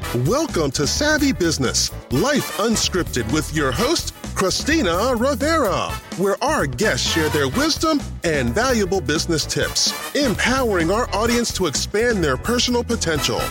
Welcome to Savvy Business, Life Unscripted with your host, Christina Rivera, where our guests share their wisdom and valuable business tips, empowering our audience to expand their personal potential.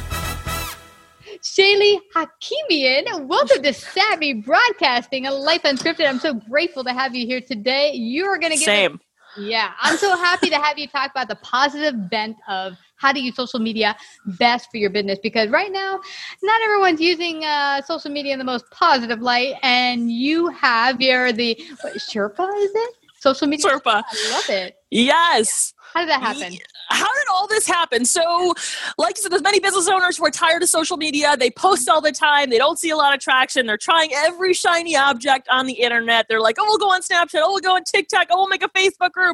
Shaylee Hakimian, welcome to Savvy Broadcasting, a Life Unscripted. I'm so grateful to have you here today. You're going to get Same. Yeah, I'm so happy to have you talk about the positive bent of how to use social media best for your business, because right now, not everyone's using social media in the most positive light, and you're the Sherpa, is it? Social media? Sherpa. I love it. Yes. How did that happen? How did all this happen? So, like you said, there's many business owners who are tired of social media. They post all the time. They don't see a lot of traction. They're trying every shiny object on the internet. They're like, oh, we'll go on Snapchat. Oh, we'll go on TikTok. Oh, we'll make a Facebook group.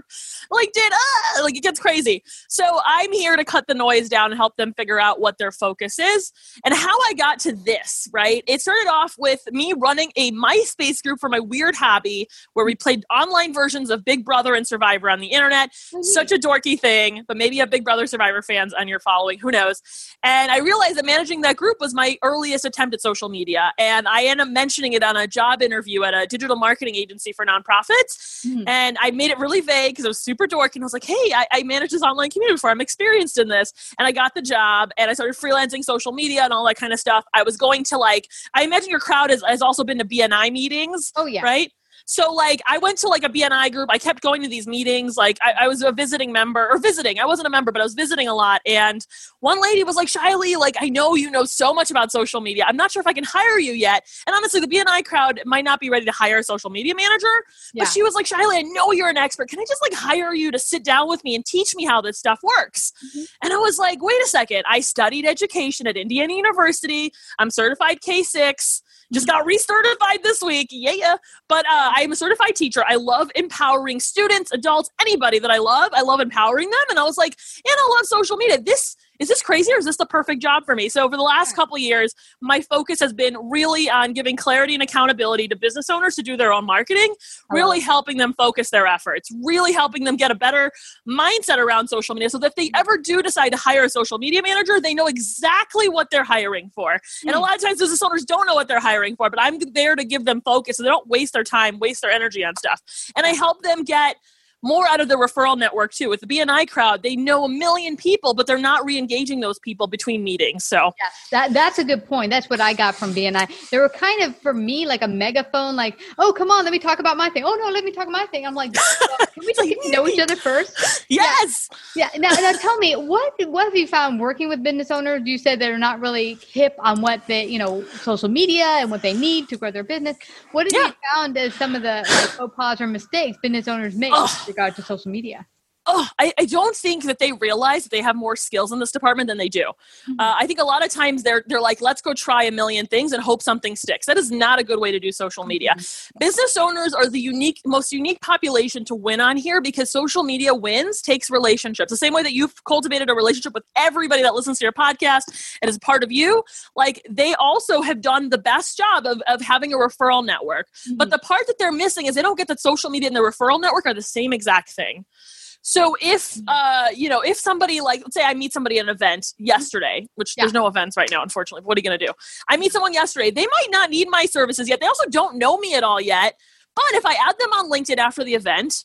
It gets crazy. So I'm here to cut the noise down and help them figure out what their focus is. And how I got to this, right? It started off with me running a MySpace group for my weird hobby where we played online versions of Big Brother and Survivor on the internet. Such a dorky thing, but maybe you have Big Brother Survivor fans on your following, who knows? And I realized that managing that group was my earliest attempt at social media. And I ended up mentioning it on a job interview at a digital marketing agency for nonprofits. And I made it really vague because it was super dorky. And I was like, hey, I managed this online community before. I'm experienced in this. And I got the job and I started freelancing social media and all that kind of stuff. I was going to I imagine your crowd has also been to BNI meetings. Oh, yeah. Right? So I went to a BNI group. I kept going to these meetings. I was a visiting member I wasn't a member, but I was visiting a lot. And one lady was like, Shiley, I know you know so much about social media. I'm not sure if I can hire you yet. And honestly, the BNI crowd might not be ready to hire a social media manager, but she was like, Shiley, I know you're an expert. Can I just hire you to sit down with me and teach me how this stuff works? And I was like, wait a second. I studied education at Indiana University. I'm certified K6. Just got recertified this week. Yeah. But I'm a certified teacher. I love empowering students, adults, anybody that I love. I love empowering them. And I was like, and I love social media. Is this crazy or is this the perfect job for me? So over the last couple of years, my focus has been really on giving clarity and accountability to business owners to do their own marketing, really helping them focus their efforts, really helping them get a better mindset around social media so that if they ever do decide to hire a social media manager, they know exactly what they're hiring for. And a lot of times business owners don't know what they're hiring for, but I'm there to give them focus so they don't waste their time, waste their energy on stuff. And I help them get more out of the referral network too. With the BNI crowd, they know 1 million people, but they're not re-engaging those people between meetings. So that's a good point. That's what I got from BNI. They were kind of, for me, like a megaphone, oh, come on, let me talk about my thing. Oh no, let me talk about my thing. I'm like, can we just know each other first? Yes. Yeah. Now tell me, what have you found working with business owners? You said they're not really hip on what they, social media and what they need to grow their business. What have you found as some of the faux pas or mistakes business owners make with regard to social media? I don't think that they realize that they have more skills in this department than they do. I think a lot of times they're like, let's go try 1 million things and hope something sticks. That is not a good way to do social media. Business owners are the most unique population to win on here because social media takes relationships. The same way that you've cultivated a relationship with everybody that listens to your podcast and is part of you, they also have done the best job of having a referral network. But the part that they're missing is they don't get that social media and the referral network are the same exact thing. So if somebody let's say I meet somebody at an event yesterday, which there's no events right now, unfortunately. What are you going to do? I meet someone yesterday. They might not need my services yet. They also don't know me at all yet. But if I add them on LinkedIn after the event,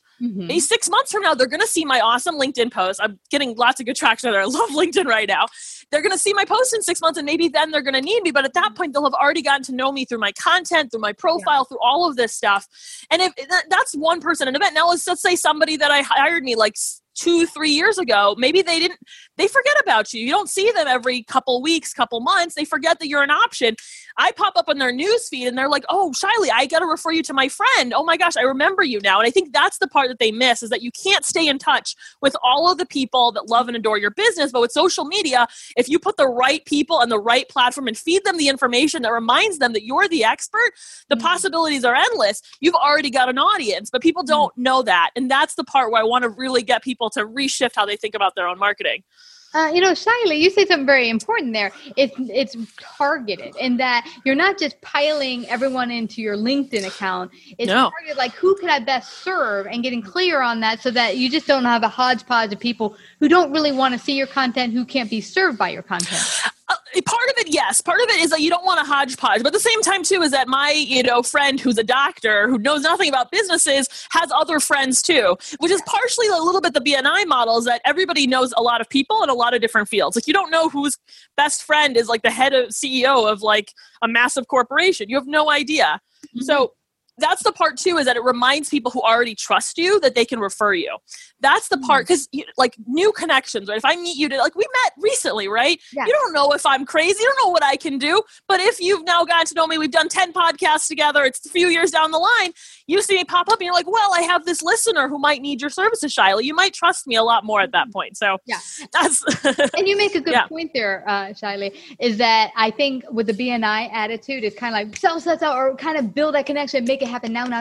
6 months from now, they're going to see my awesome LinkedIn post. I'm getting lots of good traction there. I love LinkedIn right now. They're going to see my post in 6 months and maybe then they're going to need me. But at that point, they'll have already gotten to know me through my content, through my profile, through all of this stuff. And if that's one person at an event. Now let's say somebody that I hired me 2-3 years ago, maybe they forget about you. You don't see them every couple weeks, couple months. They forget that you're an option. I pop up on their news feed and they're like, oh, Shiley, I got to refer you to my friend. Oh my gosh, I remember you now. And I think that's the part that they miss is that you can't stay in touch with all of the people that love and adore your business. But with social media, if you put the right people on the right platform and feed them the information that reminds them that you're the expert, the possibilities are endless. You've already got an audience, but people don't know that. And that's the part where I want to really get people to reshift how they think about their own marketing. Shiley, you say something very important there. It's targeted in that you're not just piling everyone into your LinkedIn account. It's targeted like who could I best serve and getting clear on that so that you just don't have a hodgepodge of people who don't really want to see your content, who can't be served by your content. Part of it, yes. Part of it is that you don't want a hodgepodge, but at the same time too is that my, friend who's a doctor who knows nothing about businesses has other friends too, which is partially a little bit the BNI model is that everybody knows a lot of people in a lot of different fields. Like you don't know whose best friend is like the head of CEO of like a massive corporation. You have no idea. Mm-hmm. So that's the part too, is that it reminds people who already trust you that they can refer you. That's the part, because like new connections, right? If I meet you like we met recently, right? Yeah. You don't know if I'm crazy. You don't know what I can do. But if you've now gotten to know me, we've done 10 podcasts together. It's a few years down the line. You see me pop up and you're like, well, I have this listener who might need your services, Shiley. You might trust me a lot more at that point. So yeah, that's. And you make a good point there, Shiley, is that I think with the BNI attitude, it's kind of like sell sets out or kind of build that connection, make it happen now.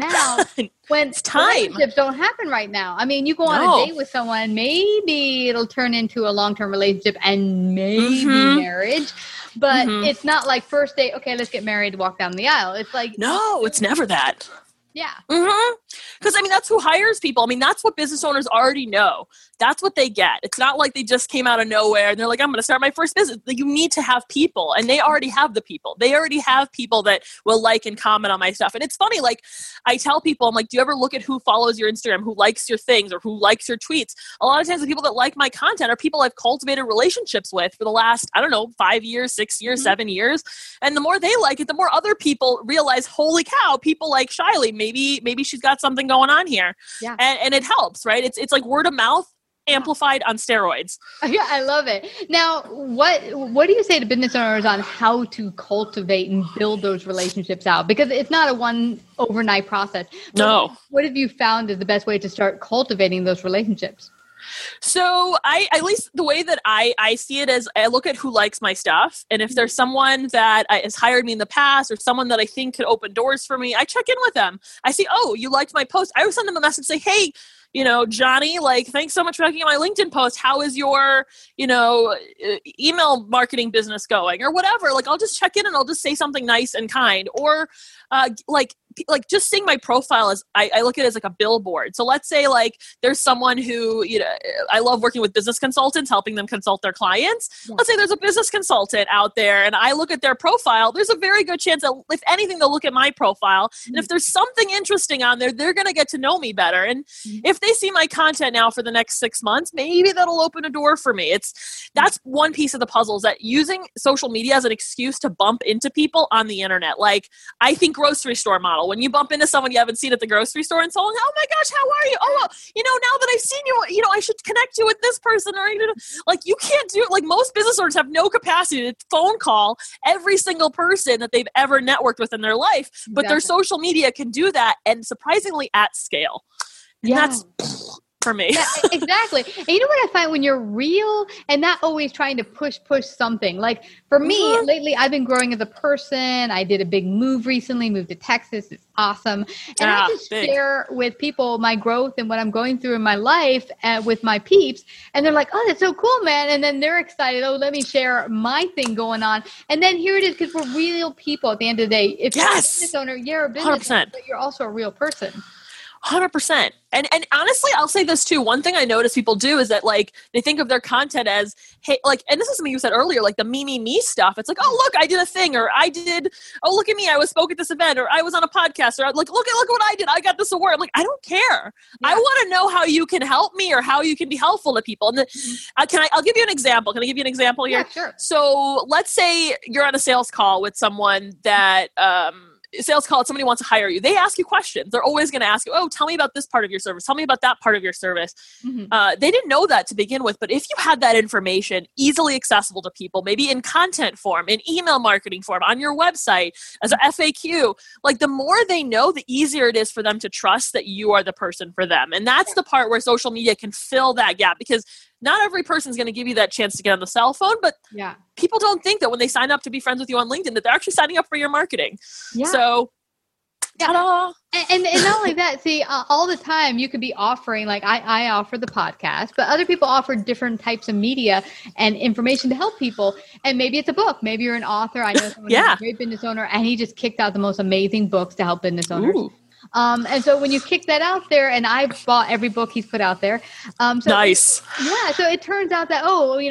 When relationships don't happen right now. I mean, you go on a date with someone, maybe it'll turn into a long-term relationship and maybe marriage. But it's not like first date, okay, let's get married, walk down the aisle. It's like... No, it's never that. Yeah. Because, I mean, that's who hires people. I mean, that's what business owners already know. That's what they get. It's not like they just came out of nowhere and they're like, I'm going to start my first business. You need to have people, and they already have the people. They already have people that will like and comment on my stuff. And it's funny, like I tell people, I'm like, do you ever look at who follows your Instagram, who likes your things or who likes your tweets? A lot of times the people that like my content are people I've cultivated relationships with for the last, 5 years, 6 years, 7 years. And the more they like it, the more other people realize, holy cow, people like Shiley, maybe she's got something going on here. Yeah. And it helps, right? It's like word of mouth amplified on steroids. Yeah, I love it. Now, what do you say to business owners on how to cultivate and build those relationships out? Because it's not a one overnight process. No. What have you found is the best way to start cultivating those relationships? So at least the way that I see it is I look at who likes my stuff. And if there's someone that has hired me in the past or someone that I think could open doors for me, I check in with them. I see, oh, you liked my post. I would send them a message, say, hey, Johnny, like, thanks so much for liking my LinkedIn post. How is your, email marketing business going or whatever? Like, I'll just check in and I'll just say something nice and kind, or like just seeing my profile as I look at it as like a billboard. So let's say like there's someone who, I love working with business consultants, helping them consult their clients. Yeah. Let's say there's a business consultant out there and I look at their profile. There's a very good chance that if anything, they'll look at my profile. And if there's something interesting on there, they're going to get to know me better. And if they see my content now for the next 6 months, maybe that'll open a door for me. That's one piece of the puzzle, is that using social media as an excuse to bump into people on the internet. Like, I think grocery store model. When you bump into someone you haven't seen at the grocery store and so long, oh my gosh, how are you? Oh, well, now that I've seen you, I should connect you with this person. Or like, you can't do, like, most business owners have no capacity to phone call every single person that they've ever networked with in their life, but their social media can do that, and surprisingly at scale. And that's for me. Yeah, exactly. And you know what I find when you're real and not always trying to push something? Like for me, lately, I've been growing as a person. I did a big move recently, moved to Texas. It's awesome. And I just share with people my growth and what I'm going through in my life with my peeps. And they're like, oh, that's so cool, man. And then they're excited. Oh, let me share my thing going on. And then here it is, because we're real people at the end of the day. If you're a business owner, you're a business owner, but you're also a real person. 100%. And honestly, I'll say this too. One thing I notice people do is that, like, they think of their content as, hey, like, and this is something you said earlier, like the me stuff. It's like, oh, look, I did a thing, or oh, look at me, I spoke at this event, or I was on a podcast, or like, look what I did, I got this award. I'm like, I don't care. Yeah. I want to know how you can help me or how you can be helpful to people. And I'll give you an example. Can I give you an example here? Yeah, sure. So let's say you're on a sales call with someone that, somebody wants to hire you. They ask you questions. They're always going to ask you, oh, tell me about this part of your service. Tell me about that part of your service. They didn't know that to begin with, but if you had that information easily accessible to people, maybe in content form, in email marketing form, on your website, as a FAQ, like, the more they know, the easier it is for them to trust that you are the person for them. And that's the part where social media can fill that gap, because not every person's going to give you that chance to get on the cell phone, but people don't think that when they sign up to be friends with you on LinkedIn, that they're actually signing up for your marketing. Yeah. So, ta-da. And not only that, see, all the time you could be offering, like I offer the podcast, but other people offer different types of media and information to help people. And maybe it's a book. Maybe you're an author. I know someone who's a great business owner, and he just kicked out the most amazing books to help business owners. Ooh. And so when you kick that out there, and I've bought every book he's put out there. So Nice. Yeah. So it turns out that,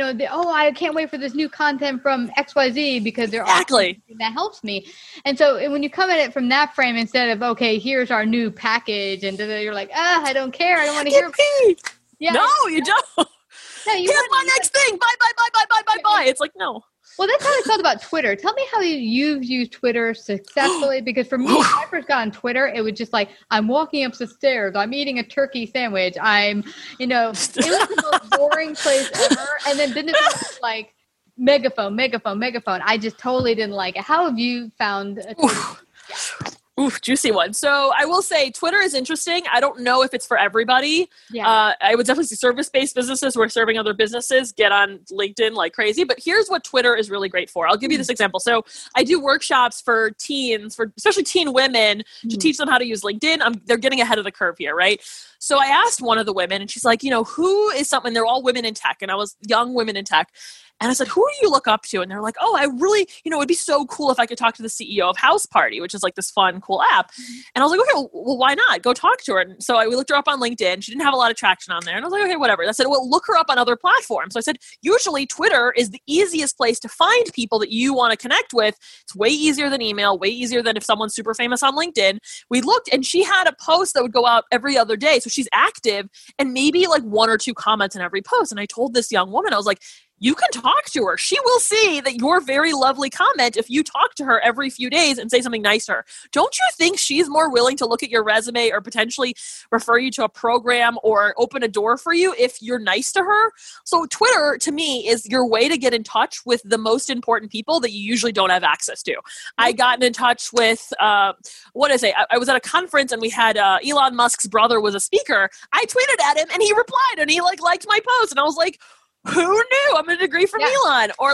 I can't wait for this new content from XYZ because they're Exactly. awesome. That helps me. And so when you come at it from that frame, instead of, okay, here's our new package, and you're like, I don't care. I don't want to hear. Yeah. No, you don't. No, here's my next thing. Bye. It's like, no. Well, that's how I felt about Twitter. Tell me how you've used Twitter successfully, because for me, when I first got on Twitter, it was just like, I'm walking up the stairs, I'm eating a turkey sandwich, it was the most boring place ever. And then didn't it was like megaphone. I just totally didn't like it. How have you found Twitter? Oof, juicy one. So I will say Twitter is interesting. I don't know if it's for everybody. Yeah. I would definitely see service-based businesses who are serving other businesses get on LinkedIn like crazy. But here's what Twitter is really great for. I'll give you this example. So I do workshops for teens, for especially teen women, to teach them how to use LinkedIn. They're getting ahead of the curve here, right? So I asked one of the women, and she's like, who is someone? They're all women in tech, and I was young women in tech. And I said, who do you look up to? And they're like, I really, it'd be so cool if I could talk to the CEO of House Party, which is like this fun, cool app. And I was like, okay, well, why not? Go talk to her. And so we looked her up on LinkedIn. She didn't have a lot of traction on there. And I was like, okay, whatever. And I said, well, look her up on other platforms. So I said, usually Twitter is the easiest place to find people that you want to connect with. It's way easier than email, way easier than if someone's super famous on LinkedIn. We looked, and she had a post that would go out every other day. So she's active, and maybe like 1 or 2 comments in every post. And I told this young woman, I was like, you can talk to her. She will see that your very lovely comment if you talk to her every few days and say something nice to her. Don't you think she's more willing to look at your resume or potentially refer you to a program or open a door for you if you're nice to her? So Twitter, to me, is your way to get in touch with the most important people that you usually don't have access to. I got in touch with, I was at a conference, and we had Elon Musk's brother was a speaker. I tweeted at him, and he replied, and he liked my post. And I was like, who knew? I'm a degree from Elon. Or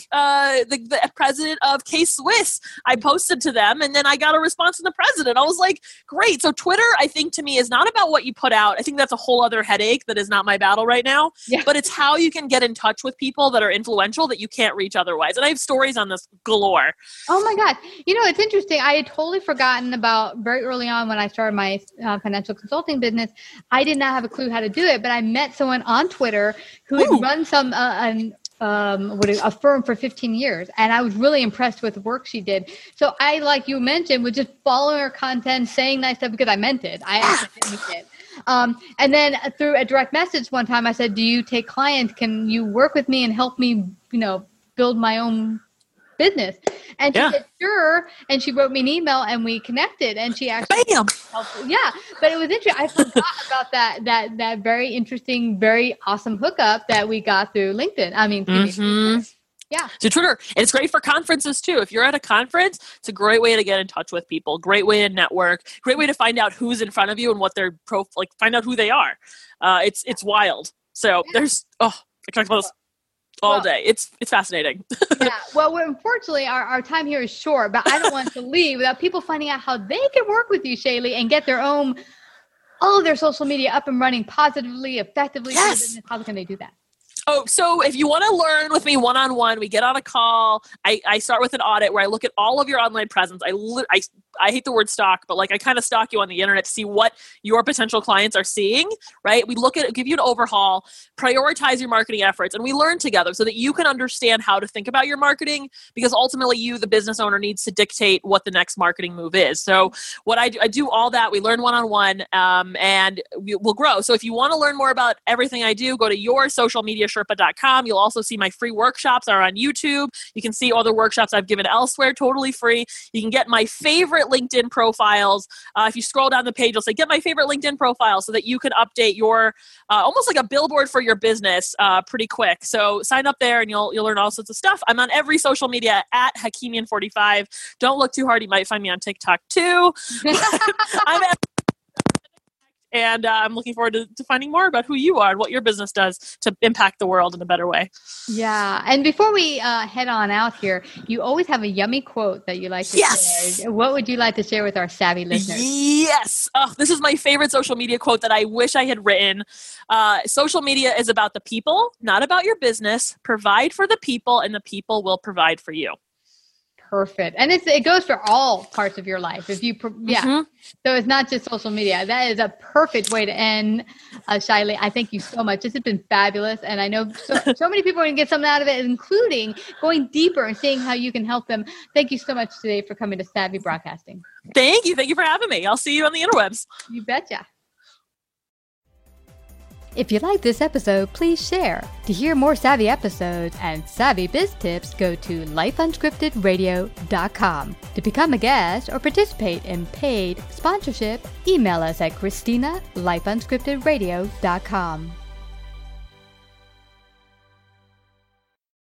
the president of K-Swiss, I posted to them, and then I got a response from the president. I was like, great. So Twitter, I think, to me, is not about what you put out. I think that's a whole other headache that is not my battle right now. Yeah. But it's how you can get in touch with people that are influential that you can't reach otherwise. And I have stories on this galore. Oh my God. It's interesting. I had totally forgotten about very early on when I started my financial consulting business. I did not have a clue how to do it, but I met someone on Twitter who had run a firm for 15 years. And I was really impressed with the work she did. So I, like you mentioned, was just following her content, saying nice stuff because I meant it. I actually meant it. And then through a direct message one time, I said, do you take clients? Can you work with me and help me, build my own business? And she said, sure. And she wrote me an email, and we connected, and she actually helped. Yeah. But it was interesting. I forgot about that very interesting, very awesome hookup that we got through LinkedIn. I mean, yeah. So Twitter, and it's great for conferences too. If you're at a conference, it's a great way to get in touch with people, great way to network, great way to find out who's in front of you and what their find out who they are. It's wild. So there's, I can talk about this all day. It's fascinating. Yeah. Well, unfortunately, our time here is short, but I don't want to leave without people finding out how they can work with you, Shaylee, and get all of their social media up and running positively, effectively. Yes. How can they do that? Oh, so if you want to learn with me one-on-one, we get on a call. I start with an audit where I look at all of your online presence. I hate the word stalk, but I kind of stalk you on the internet to see what your potential clients are seeing, right? We look at it, give you an overhaul, prioritize your marketing efforts, and we learn together so that you can understand how to think about your marketing, because ultimately you, the business owner, needs to dictate what the next marketing move is. So what I do all that. We learn one-on-one, and we'll grow. So if you want to learn more about everything I do, go to yoursocialmediasherpa.com. You'll also see my free workshops are on YouTube. You can see all the workshops I've given elsewhere, totally free. You can get my favorite LinkedIn profiles. If you scroll down the page, you'll say, get my favorite LinkedIn profile, so that you can update your, almost like a billboard for your business pretty quick. So sign up there and you'll learn all sorts of stuff. I'm on every social media at Hakimian45. Don't look too hard. You might find me on TikTok too. And I'm looking forward to finding more about who you are and what your business does to impact the world in a better way. Yeah. And before we head on out here, you always have a yummy quote that you like to share. What would you like to share with our savvy listeners? Yes. Oh, this is my favorite social media quote that I wish I had written. Social media is about the people, not about your business. Provide for the people, and the people will provide for you. perfect. And it goes for all parts of your life. If you, So it's not just social media. That is a perfect way to end. Shiley, I thank you so much. This has been fabulous. And I know so many people are going to get something out of it, including going deeper and seeing how you can help them. Thank you so much today for coming to Savvy Broadcasting. Thank you. Thank you for having me. I'll see you on the interwebs. You betcha. If you like this episode, please share. To hear more Savvy episodes and Savvy Biz tips, go to lifeunscriptedradio.com. To become a guest or participate in paid sponsorship, email us at Christina@lifeunscriptedradio.com.